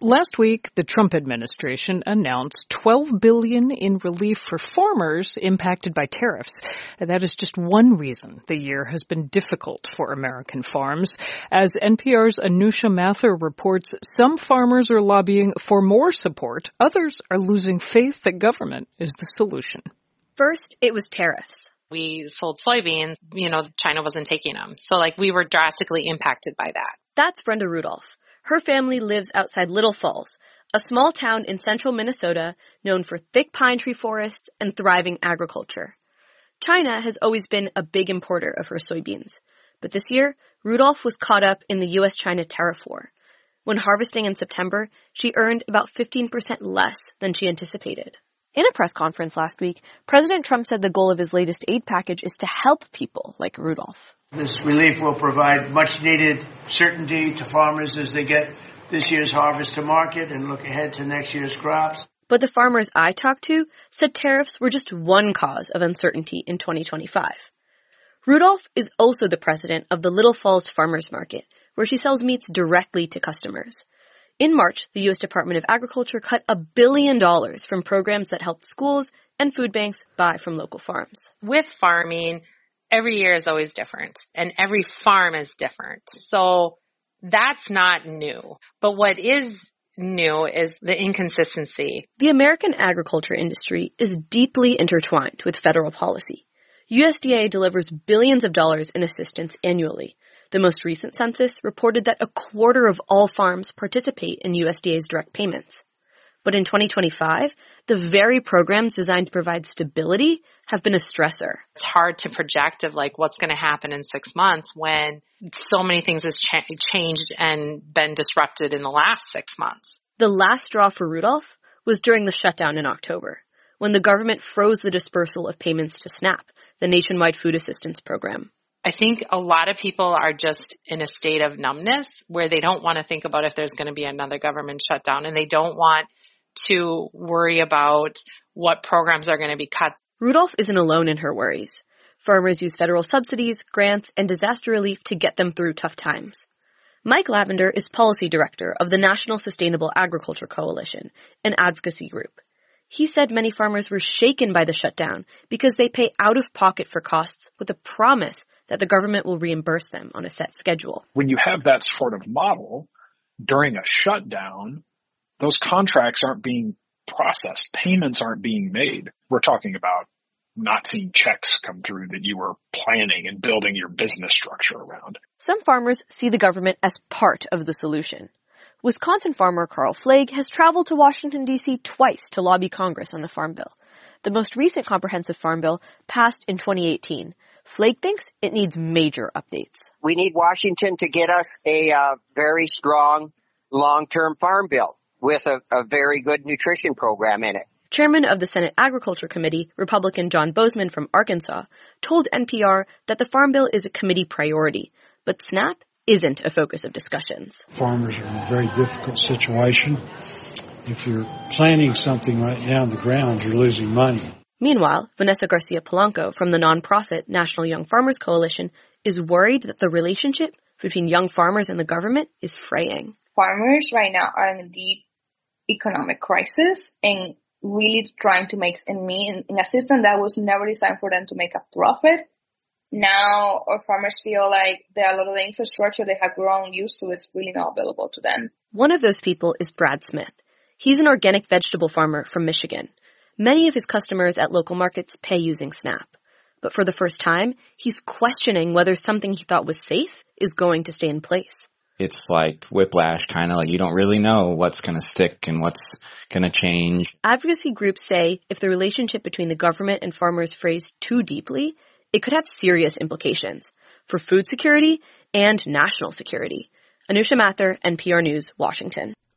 Last week, the Trump administration announced $12 billion in relief for farmers impacted by tariffs. And that is just one reason the year has been difficult for American farms. As NPR's Anusha Mathur reports, some farmers are lobbying for more support. Others are losing faith that government is the solution. First, it was tariffs. We sold soybeans, China wasn't taking them. So we were drastically impacted by that. That's Brenda Rudolph. Her family lives outside Little Falls, a small town in central Minnesota known for thick pine tree forests and thriving agriculture. China has always been a big importer of her soybeans. But this year, Rudolph was caught up in the U.S.-China tariff war. When harvesting in September, she earned about 15% less than she anticipated. In a press conference last week, President Trump said the goal of his latest aid package is to help people like Rudolph. This relief will provide much-needed certainty to farmers as they get this year's harvest to market and look ahead to next year's crops. But the farmers I talked to said tariffs were just one cause of uncertainty in 2025. Rudolph is also the president of the Little Falls Farmers Market, where she sells meats directly to customers. In March, the U.S. Department of Agriculture cut $1 billion from programs that helped schools and food banks buy from local farms. With farming, every year is always different, and every farm is different. So that's not new. But what is new is the inconsistency. The American agriculture industry is deeply intertwined with federal policy. USDA delivers billions of dollars in assistance annually. The most recent census reported that a quarter of all farms participate in USDA's direct payments. But in 2025, the very programs designed to provide stability have been a stressor. It's hard to project of what's going to happen in 6 months when so many things has changed and been disrupted in the last 6 months. The last straw for Rudolph was during the shutdown in October, when the government froze the dispersal of payments to SNAP, the nationwide food assistance program. I think a lot of people are just in a state of numbness where they don't want to think about if there's going to be another government shutdown, and they don't want to worry about what programs are going to be cut. Rudolph isn't alone in her worries. Farmers use federal subsidies, grants, and disaster relief to get them through tough times. Mike Lavender is policy director of the National Sustainable Agriculture Coalition, an advocacy group. He said many farmers were shaken by the shutdown because they pay out of pocket for costs with a promise that the government will reimburse them on a set schedule. When you have that sort of model during a shutdown, those contracts aren't being processed. Payments aren't being made. We're talking about not seeing checks come through that you were planning and building your business structure around. Some farmers see the government as part of the solution. Wisconsin farmer Carl Flagg has traveled to Washington, D.C. twice to lobby Congress on the Farm Bill. The most recent comprehensive farm bill passed in 2018. Flagg thinks it needs major updates. We need Washington to get us a very strong long-term farm bill with a very good nutrition program in it. Chairman of the Senate Agriculture Committee, Republican John Bozeman from Arkansas, told NPR that the Farm Bill is a committee priority, but SNAP isn't a focus of discussions. Farmers are in a very difficult situation. If you're planting something right now on the ground, you're losing money. Meanwhile, Vanessa Garcia Polanco from the nonprofit National Young Farmers Coalition is worried that the relationship between young farmers and the government is fraying. Farmers right now are in a deep economic crisis and really trying to make ends meet in a system that was never designed for them to make a profit. Now our farmers feel like a lot of the infrastructure they have grown used to is really not available to them. One of those people is Brad Smith. He's an organic vegetable farmer from Michigan. Many of his customers at local markets pay using SNAP. But for the first time, he's questioning whether something he thought was safe is going to stay in place. It's like whiplash, kind of like you don't really know what's going to stick and what's going to change. Advocacy groups say if the relationship between the government and farmers frays too deeply, it could have serious implications for food security and national security. Anusha Mathur, NPR News, Washington.